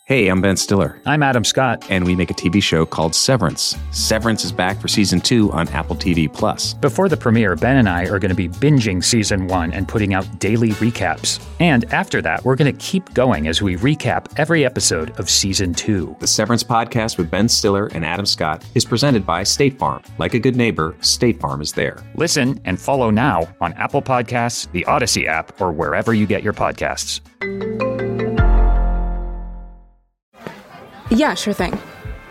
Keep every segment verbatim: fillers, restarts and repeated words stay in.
Hey, I'm Ben Stiller. I'm Adam Scott. And we make a T V show called Severance. Severance is back for season two on Apple T V Plus. Before the premiere, Ben and I are going to be binging season one and putting out daily recaps. And after that, we're going to keep going as we recap every episode of season two. The Severance podcast with Ben Stiller and Adam Scott is presented by State Farm. Like a good neighbor, State Farm is there. Listen and follow now on Apple Podcasts, the Odyssey app, or wherever you get your podcasts. Yeah, sure thing.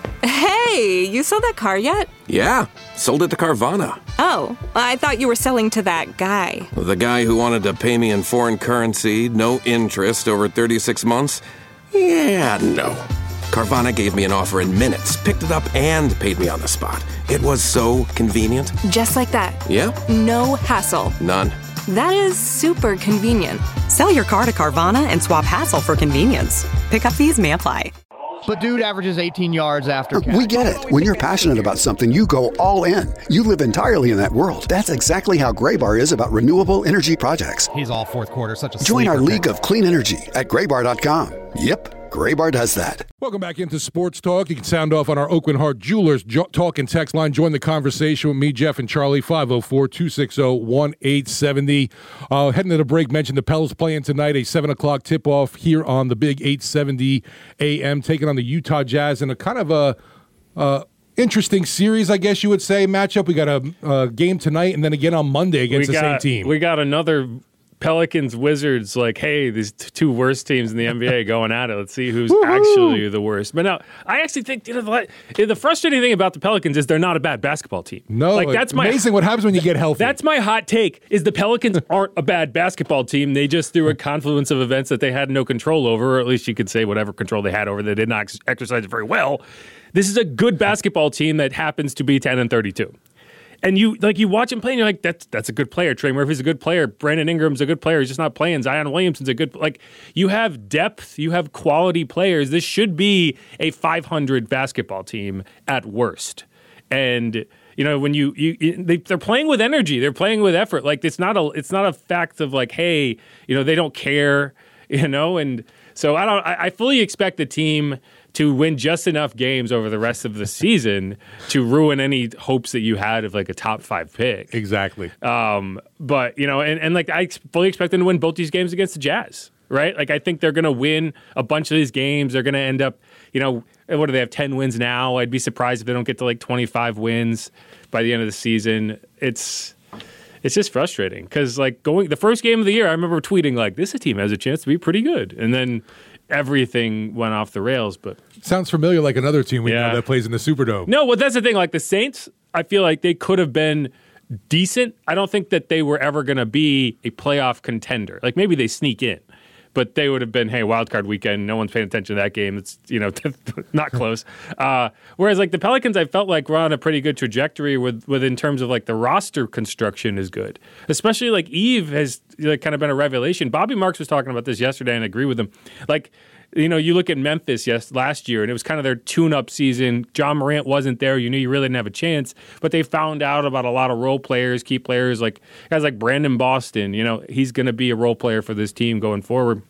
Hey, you sold that car yet? Yeah, sold it to Carvana. Oh, I thought you were selling to that guy. The guy who wanted to pay me in foreign currency, no interest, over thirty-six months? Yeah, no. Carvana gave me an offer in minutes, picked it up, and paid me on the spot. It was so convenient. Just like that. Yeah. No hassle. None. That is super convenient. Sell your car to Carvana and swap hassle for convenience. Pickup fees may apply. But dude averages eighteen yards after catch. We get it. When you're passionate about something, you go all in. You live entirely in that world. That's exactly how Graybar is about renewable energy projects. He's all fourth quarter, such a Join our sleeper league pick. of clean energy at graybar dot com. Yep, Graybar does that. Welcome back into Sports Talk. You can sound off on our Oakland Heart Jewelers jo- talk and text line. Join the conversation with me, Jeff, and Charlie, five oh four, two six oh, one eight seven oh. Uh, heading to the break, mentioned the Pels playing tonight, a seven o'clock tip-off here on the big eight seventy A M, taking on the Utah Jazz in a kind of a uh, interesting series, I guess you would say, matchup. We got a, a game tonight and then again on Monday against we the got, same team. We got another Pelicans Wizards, like, hey, these t- two worst teams in the N B A going at it. Let's see who's actually the worst. But now, I actually think, you know, the, the frustrating thing about the Pelicans is they're not a bad basketball team. No, like that's my amazing what happens when you get healthy. That's my hot take, is the Pelicans aren't a bad basketball team. They just, through a confluence of events that they had no control over, or at least you could say whatever control they had over, they did not ex- exercise it very well. This is a good basketball team that happens to be ten and thirty-two. And you like you watch him play, and you're like, that's that's a good player. Trey Murphy's a good player. Brandon Ingram's a good player. He's just not playing. Zion Williamson's a good like. You have depth. You have quality players. This should be a five hundred basketball team at worst. And you know when you you they, they're playing with energy. They're playing with effort. Like it's not a it's not a fact of like, hey, you know they don't care. You know, and so I don't. I, I fully expect the team to win just enough games over the rest of the season to ruin any hopes that you had of like a top five pick. Exactly. Um, but, you know, and, and like I fully expect them to win both these games against the Jazz, right? Like I think they're going to win a bunch of these games. They're going to end up, you know, what do they have, ten wins now? I'd be surprised if they don't get to like twenty-five wins by the end of the season. It's... It's just frustrating because, like, going the first game of the year, I remember tweeting like, "This team has a chance to be pretty good," and then everything went off the rails. But sounds familiar, like another team we yeah. know that plays in the Superdome. No, well, that's the thing. Like the Saints, I feel like they could have been decent. I don't think that they were ever going to be a playoff contender. Like maybe they sneak in, but they would have been, hey, wild card weekend. No one's paying attention to that game. It's, you know, not close. Uh, whereas like the Pelicans, I felt like were on a pretty good trajectory with, with in terms of like the roster construction is good. Especially like Eve has like kind of been a revelation. Bobby Marks was talking about this yesterday and I agree with him. Like, you know, you look at Memphis yes last year, and it was kind of their tune-up season. John Morant wasn't there. You knew you really didn't have a chance, but they found out about a lot of role players, key players, like guys like Brandon Boston. You know, he's going to be a role player for this team going forward.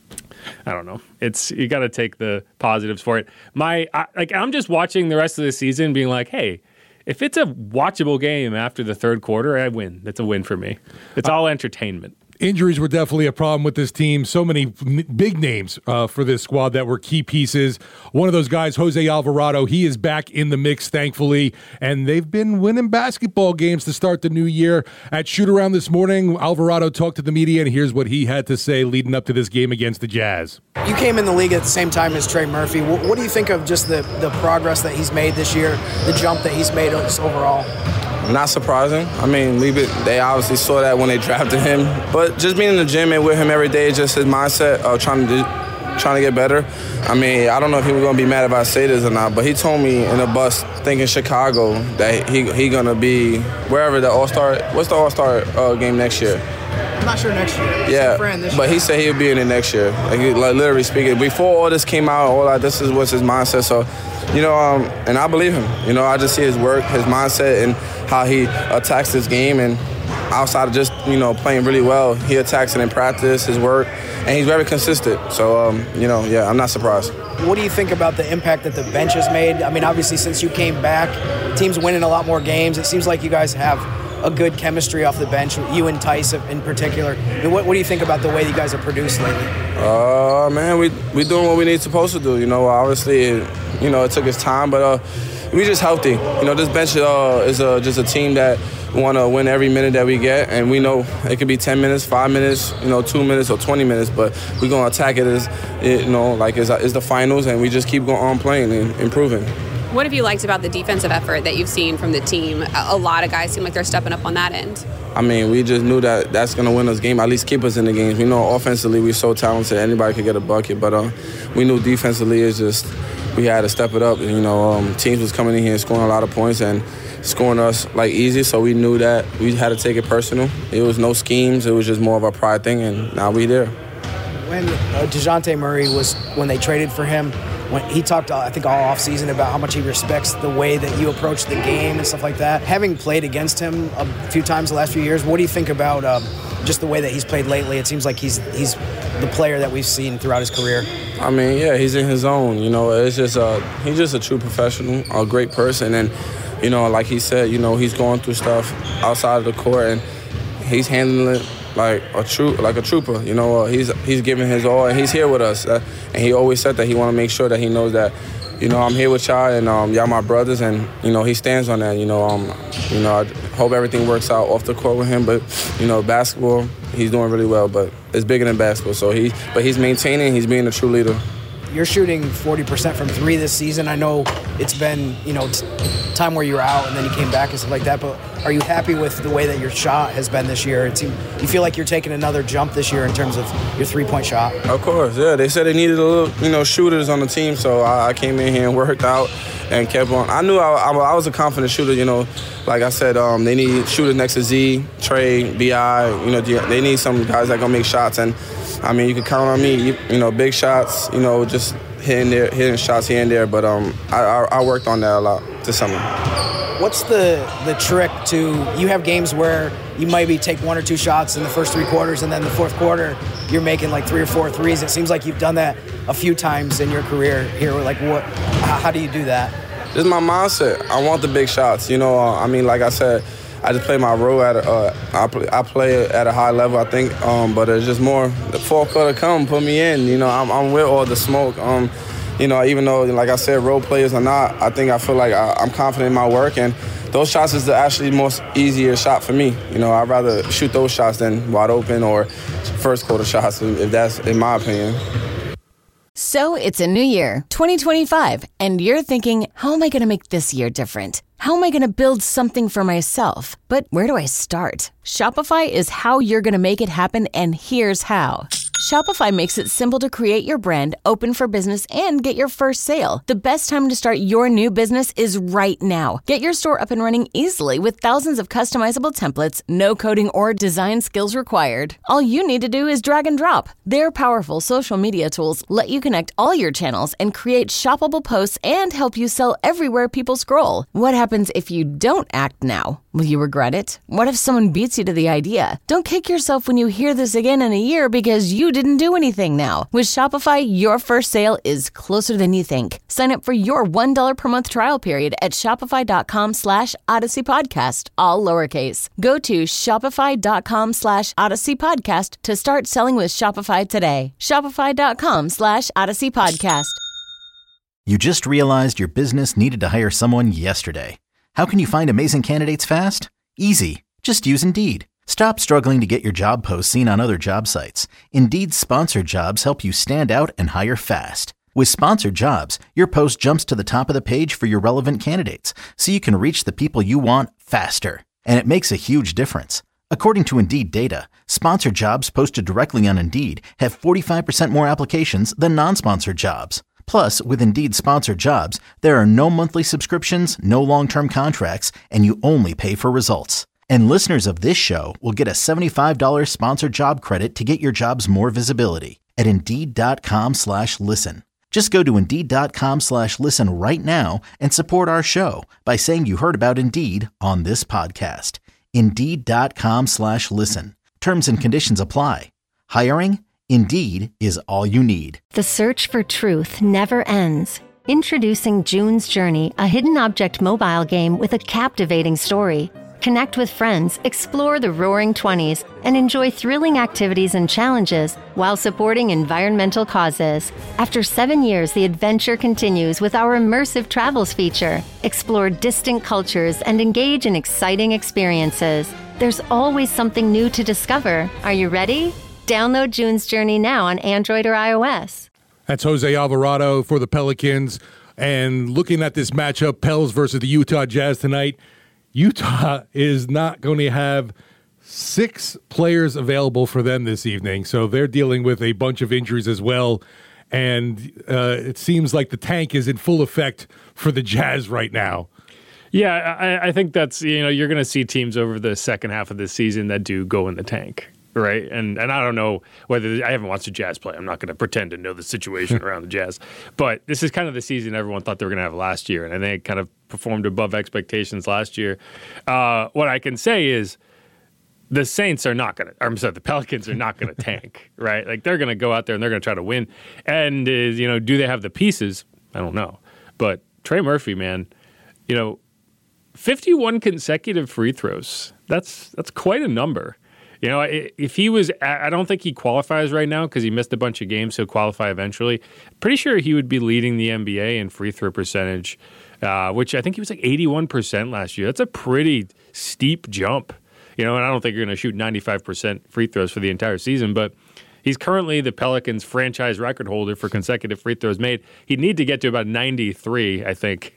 I don't know. It's you got to take the positives for it. My I, like I'm just watching the rest of the season, being like, hey, if it's a watchable game after the third quarter, I win. That's a win for me. It's all entertainment. Injuries were definitely a problem with this team. So many n- big names uh, for this squad that were key pieces. One of those guys, Jose Alvarado, he is back in the mix, thankfully. And they've been winning basketball games to start the new year. At shoot-around this morning, Alvarado talked to the media, and here's what he had to say leading up to this game against the Jazz. You came in the league at the same time as Trey Murphy. What, what do you think of just the, the progress that he's made this year, the jump that he's made just overall? Not surprising. I mean, we be, they obviously saw that when they drafted him. But just being in the gym and with him every day, just his mindset of trying to do, trying to get better. I mean, I don't know if he was going to be mad if I say this or not, but he told me in the bus thinking Chicago that he he going to be wherever the All-Star, what's the All-Star uh, game next year? I'm not sure next year. Yeah, this but year. he said he would be in it next year. Like, he, like literally speaking, before all this came out, all that, this is what's his mindset. So, you know, um, and I believe him. You know, I just see his work, his mindset, and how he attacks this game, and outside of just, you know, playing really well, he attacks it in practice, his work, and he's very consistent. So, um, you know, yeah, I'm not surprised. What do you think about the impact that the bench has made? I mean, obviously, since you came back, teams winning a lot more games. It seems like you guys have a good chemistry off the bench, you and Tice in particular. I mean, what, what do you think about the way you guys have produced lately? Uh, man, we we doing what we need supposed to do. You know, obviously, it, you know, it took its time, but uh, we just healthy. You know, this bench uh, is uh, just a team that want to win every minute that we get, and we know it could be ten minutes, five minutes, you know, two minutes or twenty minutes, but we're going to attack it as, you know, like it's, it's the finals, and we just keep going on playing and improving. What have you liked about the defensive effort that you've seen from the team? A lot of guys seem like they're stepping up on that end. I mean, we just knew that that's going to win us game, at least keep us in the games. We know offensively we're so talented, anybody could get a bucket, but uh, we knew defensively it's just we had to step it up. You know, um, teams was coming in here and scoring a lot of points and scoring us like easy, so we knew that we had to take it personal. It was no schemes, it was just more of a pride thing, and now we there. When uh, DeJounte Murray was, when they traded for him, when he talked, uh, I think, all offseason about how much he respects the way that you approach the game and stuff like that. Having played against him a few times the last few years, what do you think about um, just the way that he's played lately? It seems like he's he's the player that we've seen throughout his career. I mean, yeah, he's in his zone. You know, it's just uh, he's just a true professional, a great person, and you know, like he said, you know, he's going through stuff outside of the court, and he's handling it like a true, like a trooper. You know, uh, he's he's giving his all, and he's here with us. Uh, and he always said that he want to make sure that he knows that, you know, I'm here with y'all, and um, y'all my brothers, and you know, he stands on that. You know, um, you know, I hope everything works out off the court with him. But you know, basketball, he's doing really well, but it's bigger than basketball. So he, but he's maintaining, he's being a true leader. You're shooting forty percent from three this season. I know it's been, you know, t- time where you were out and then you came back and stuff like that, but are you happy with the way that your shot has been this year? It seemed, you feel like you're taking another jump this year in terms of your three-point shot? Of course, yeah. They said they needed a little, you know, shooters on the team, so I, I came in here and worked out and kept on. I knew I, I, I was a confident shooter, you know. Like I said, um, they need shooters next to Z, Trey, B I. You know, they need some guys that gonna make shots, and I mean, you can count on me. You, you know, big shots, you know, just hitting there, hitting shots here and there. But um, I, I, I worked on that a lot this summer. What's the the trick to, you have games where you maybe take one or two shots in the first three quarters, and then the fourth quarter you're making like three or four threes. It seems like you've done that a few times in your career here. Like, what? How, how do you do that? This is my mindset. I want the big shots. You know, uh, I mean, like I said, I just play my role at a, uh, I play, I play at a high level, I think. Um, but it's just more the fourth quarter come, put me in. You know, I'm, I'm with all the smoke. Um, you know, even though, like I said, role players or not, I think I feel like I, I'm confident in my work, and those shots is the actually most easier shot for me. You know, I'd rather shoot those shots than wide open or first quarter shots, if that's in my opinion. So it's a new year, twenty twenty-five, and you're thinking, how am I going to make this year different? How am I going to build something for myself? But where do I start? Shopify is how you're going to make it happen, and here's how. Shopify makes it simple to create your brand, open for business, and get your first sale. The best time to start your new business is right now. Get your store up and running easily with thousands of customizable templates, no coding or design skills required. All you need to do is drag and drop. Their powerful social media tools let you connect all your channels and create shoppable posts and help you sell everywhere people scroll. What happens if you don't act now? Will you regret it? What if someone beats you to the idea? Don't kick yourself when you hear this again in a year because you didn't do anything now. With Shopify, your first sale is closer than you think. Sign up for your one dollar per month trial period at shopify.com slash Odyssey Podcast, all lowercase. Go to shopify.com slash Odyssey Podcast to start selling with Shopify today. Shopify.com slash Odyssey Podcast. You just realized your business needed to hire someone yesterday. How can you find amazing candidates fast? Easy. Just use Indeed. Stop struggling to get your job posts seen on other job sites. Indeed's sponsored jobs help you stand out and hire fast. With sponsored jobs, your post jumps to the top of the page for your relevant candidates, so you can reach the people you want faster. And it makes a huge difference. According to Indeed data, sponsored jobs posted directly on Indeed have forty-five percent more applications than non-sponsored jobs. Plus, with Indeed sponsored jobs, there are no monthly subscriptions, no long-term contracts, and you only pay for results. And listeners of this show will get a seventy-five dollars sponsored job credit to get your jobs more visibility at Indeed.com slash listen. Just go to Indeed.com slash listen right now and support our show by saying you heard about Indeed on this podcast. Indeed.com slash listen. Terms and conditions apply. Hiring? Indeed is all you need. The search for truth never ends. Introducing June's Journey, a hidden object mobile game with a captivating story. Connect with friends, explore the Roaring Twenties, and enjoy thrilling activities and challenges while supporting environmental causes. After seven years, the adventure continues with our immersive travels feature. Explore distant cultures and engage in exciting experiences. There's always something new to discover. Are you ready? Download June's Journey now on Android or iOS. That's Jose Alvarado for the Pelicans. And looking at this matchup, Pels versus the Utah Jazz tonight, Utah is not going to have six players available for them this evening. So they're dealing with a bunch of injuries as well. And uh, it seems like the tank is in full effect for the Jazz right now. Yeah, I, I think that's, you know, you're going to see teams over the second half of this season that do go in the tank. Right. And and I don't know whether I haven't watched the Jazz play. I'm not going to pretend to know the situation around the Jazz. But this is kind of the season everyone thought they were going to have last year. And I think it kind of performed above expectations last year. Uh, what I can say is the Saints are not going to, I'm sorry, the Pelicans are not going to tank. Right. Like they're going to go out there and they're going to try to win. And, uh, you know, do they have the pieces? I don't know. But Trey Murphy, man, you know, fifty-one consecutive free throws. That's that's quite a number. You know, if he was, I don't think he qualifies right now because he missed a bunch of games. He'll qualify eventually. Pretty sure he would be leading the N B A in free throw percentage, uh, which I think he was like eighty-one percent last year. That's a pretty steep jump. You know, and I don't think you're going to shoot ninety-five percent free throws for the entire season, but he's currently the Pelicans franchise record holder for consecutive free throws made. He'd need to get to about ninety-three, I think,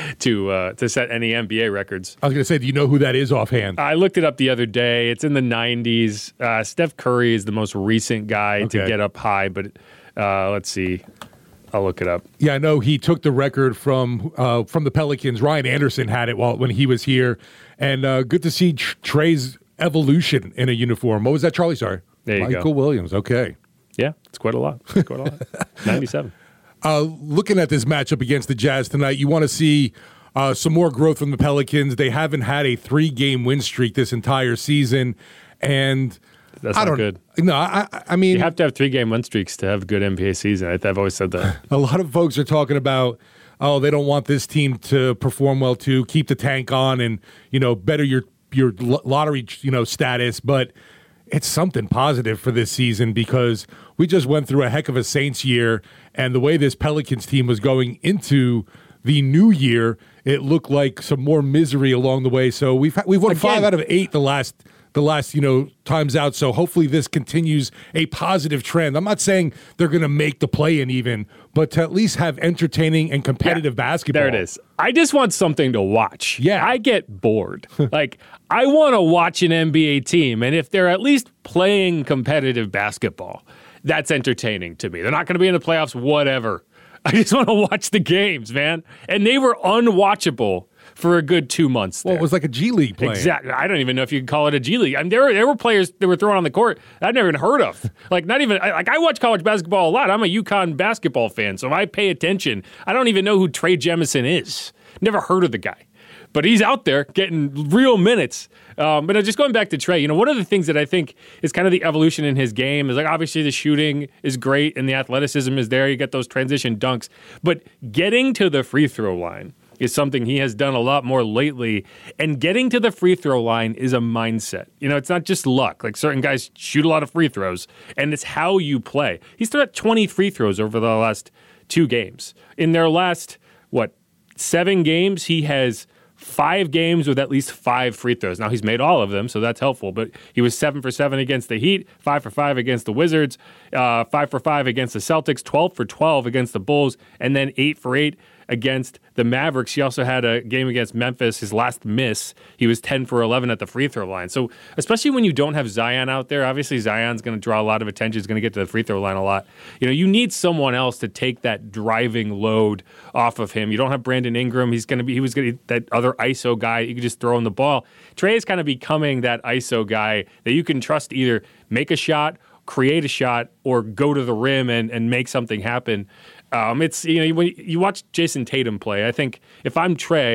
to uh, to set any N B A records. I was going to say, do you know who that is offhand? I looked it up the other day. It's in the nineties. Uh, Steph Curry is the most recent guy Okay. to get up high, but uh, let's see. I'll look it up. Yeah, I know he took the record from uh, from the Pelicans. Ryan Anderson had it while when he was here. And uh, good to see Tr- Trey's evolution in a uniform. What was that, Charlie? Sorry. There you Michael go. Williams. Okay. Yeah, it's quite a lot. It's quite a lot. ninety-seven. Uh, looking at this matchup against the Jazz tonight, you want to see uh, some more growth from the Pelicans. They haven't had a three-game win streak this entire season, and That's I not don't, good. No, I, I mean, You have to have three-game win streaks to have a good N B A season. I, I've always said that. a lot of folks are talking about, oh, they don't want this team to perform well to keep the tank on and, you know, better your your lo- lottery, you know, status, but it's something positive for this season because we just went through a heck of a Saints year, and the way this Pelicans team was going into the new year, it looked like some more misery along the way. So we've ha- we've won Again. five out of eight the last the last you know times out. So hopefully this continues a positive trend. I'm not saying they're going to make the play-in even, but to at least have entertaining and competitive basketball. There it is. I just want something to watch. Yeah. I get bored. Like, I want to watch an N B A team, and if they're at least playing competitive basketball, that's entertaining to me. They're not going to be in the playoffs, whatever. I just want to watch the games, man. And they were unwatchable for a good two months there. Well, it was like a G League play. Exactly. I don't even know if you could call it a G League. I mean, there were there were players that were thrown on the court I'd never even heard of. Like not even I, like I watch college basketball a lot. I'm a UConn basketball fan, so I pay attention. I don't even know who Trey Jemison is. Never heard of the guy, but he's out there getting real minutes. Um, but just going back to Trey, you know, one of the things that I think is kind of the evolution in his game is like obviously the shooting is great and the athleticism is there. You get those transition dunks, but getting to the free throw line is something he has done a lot more lately. And getting to the free throw line is a mindset. You know, it's not just luck. Like certain guys shoot a lot of free throws, and it's how you play. He's thrown out twenty free throws over the last two games. In their last, what, seven games, he has five games with at least five free throws. Now, he's made all of them, so that's helpful, but he was seven for seven against the Heat, five for five against the Wizards, uh, five for five against the Celtics, twelve for twelve against the Bulls, and then eight for eight against the Mavericks. He also had a game against Memphis, his last miss. He was ten for eleven at the free throw line. So especially when you don't have Zion out there, obviously Zion's going to draw a lot of attention. He's going to get to the free throw line a lot. You know, you need someone else to take that driving load off of him. You don't have Brandon Ingram. He's going to be, he was going to be that other I S O guy. You can just throw him the ball. Trey is kind of becoming that I S O guy that you can trust to either make a shot, create a shot, or go to the rim and, and make something happen. Um, it's, you know, when you watch Jason Tatum play, I think if I'm Trey,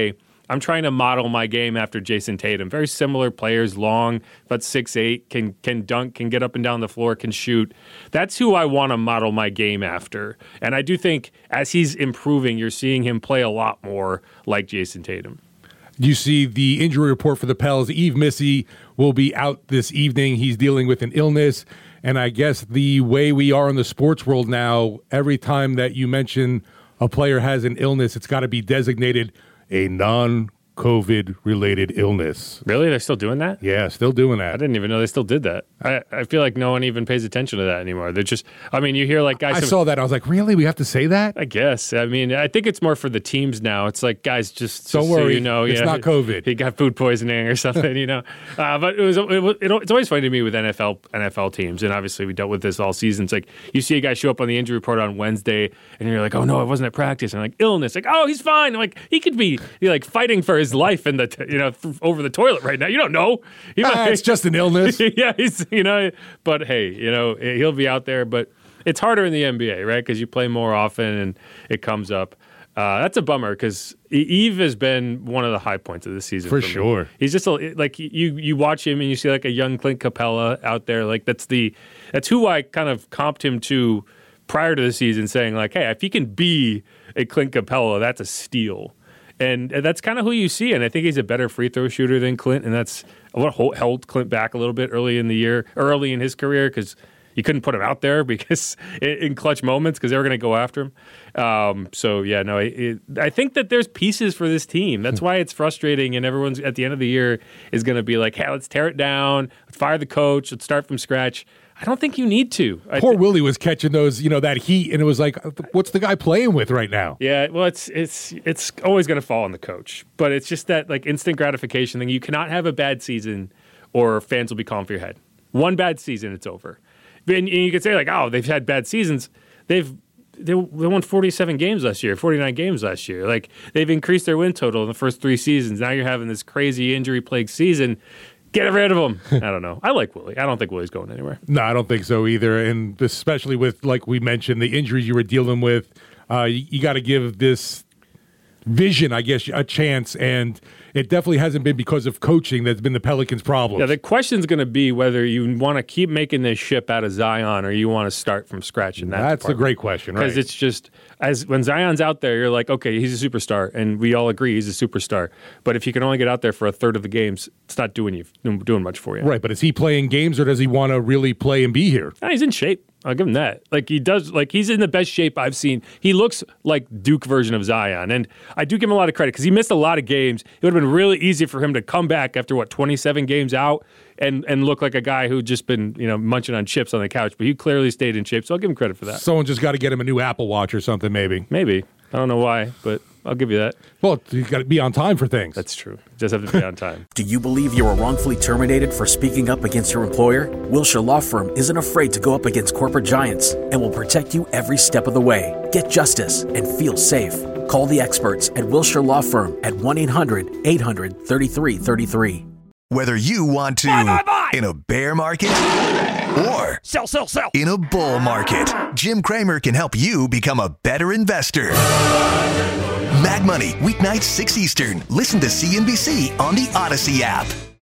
I'm trying to model my game after Jason Tatum. Very similar players, long, about six eight, can can dunk, can get up and down the floor, can shoot. That's who I want to model my game after. And I do think as he's improving, you're seeing him play a lot more like Jason Tatum. You see the injury report for the Pels. Yves Missy will be out this evening. He's dealing with an illness. And I guess the way we are in the sports world now, every time that you mention a player has an illness, it's got to be designated a non-COVID related illness. Really? They're still doing that? Yeah, still doing that. I didn't even know they still did that. I, I feel like no one even pays attention to that anymore. They're just, I mean, you hear like guys. I saw that. I was like, really? We have to say that? I guess. I mean, I think it's more for the teams now. It's like, guys, just, Don't just worry. so you know, it's yeah, not COVID. He got food poisoning or something, you know. Uh, but it was, it was, it's always funny to me with N F L N F L teams, and obviously we dealt with this all season. It's like you see a guy show up on the injury report on Wednesday, and you're like, oh no, I wasn't at practice. And like illness, like oh he's fine. I'm like he could be he like fighting for his life in the t- you know th- over the toilet right now. You don't know. He ah, might, it's just an illness. Yeah, he's you know. But hey, you know he'll be out there. But it's harder in the N B A, right? Because you play more often and it comes up. Uh, that's a bummer because Yves has been one of the high points of the season for, for sure. Me. He's just a, like you. You watch him and you see like a young Clint Capella out there. Like that's the that's who I kind of comped him to prior to the season, saying like, hey, if he can be a Clint Capella, that's a steal. And, and that's kind of who you see. And I think he's a better free throw shooter than Clint. And that's what held Clint back a little bit early in the year, early in his career, because you couldn't put him out there because in clutch moments because they were going to go after him. Um, so, yeah, no, it, it, I think that there's pieces for this team. That's why it's frustrating. And everyone's at the end of the year is going to be like, hey, let's tear it down. Let's fire the coach. Let's start from scratch. I don't think you need to. I Poor th- Willie was catching those, you know, that heat, and it was like, what's the guy playing with right now? Yeah, well, it's it's it's always going to fall on the coach, but it's just that like instant gratification thing. You cannot have a bad season, or fans will be calling for your head. One bad season, it's over. And you could say like, oh, they've had bad seasons. They've they, they won forty-seven games last year, forty-nine games last year. Like they've increased their win total in the first three seasons. Now you're having this crazy injury-plagued season. Get rid of him. I don't know. I like Willie. I don't think Willie's going anywhere. No, I don't think so either. And especially with, like we mentioned, the injuries you were dealing with, uh, you, you got to give this vision, I guess, a chance. And it definitely hasn't been because of coaching that's been the Pelicans' problem. Yeah, the question's going to be whether you want to keep making this ship out of Zion or you want to start from scratch in that That's department. a great question, right? Because it's just, as when Zion's out there, you're like, okay, he's a superstar, and we all agree he's a superstar. But if you can only get out there for a third of the games, it's not doing you doing much for you. Right, but is he playing games or does he want to really play and be here? No, he's in shape. I'll give him that. Like he does, like he's in the best shape I've seen. He looks like Duke version of Zion, and I do give him a lot of credit because he missed a lot of games. It would have been really easy for him to come back after what twenty-seven games out and and look like a guy who'd just been you know munching on chips on the couch. But he clearly stayed in shape, so I'll give him credit for that. Someone just got to get him a new Apple Watch or something, maybe. Maybe. I don't know why, but I'll give you that. Well, you got to be on time for things. That's true. Just have to be on time. Do you believe you were wrongfully terminated for speaking up against your employer? Wilshire Law Firm isn't afraid to go up against corporate giants and will protect you every step of the way. Get justice and feel safe. Call the experts at Wilshire Law Firm at one eight hundred eight hundred thirty-three thirty-three. Whether you want to buy, buy, buy. in a bear market or sell, sell, sell. in a bull market, Jim Cramer can help you become a better investor. Mag Money, weeknights six Eastern. Listen to C N B C on the Odyssey app.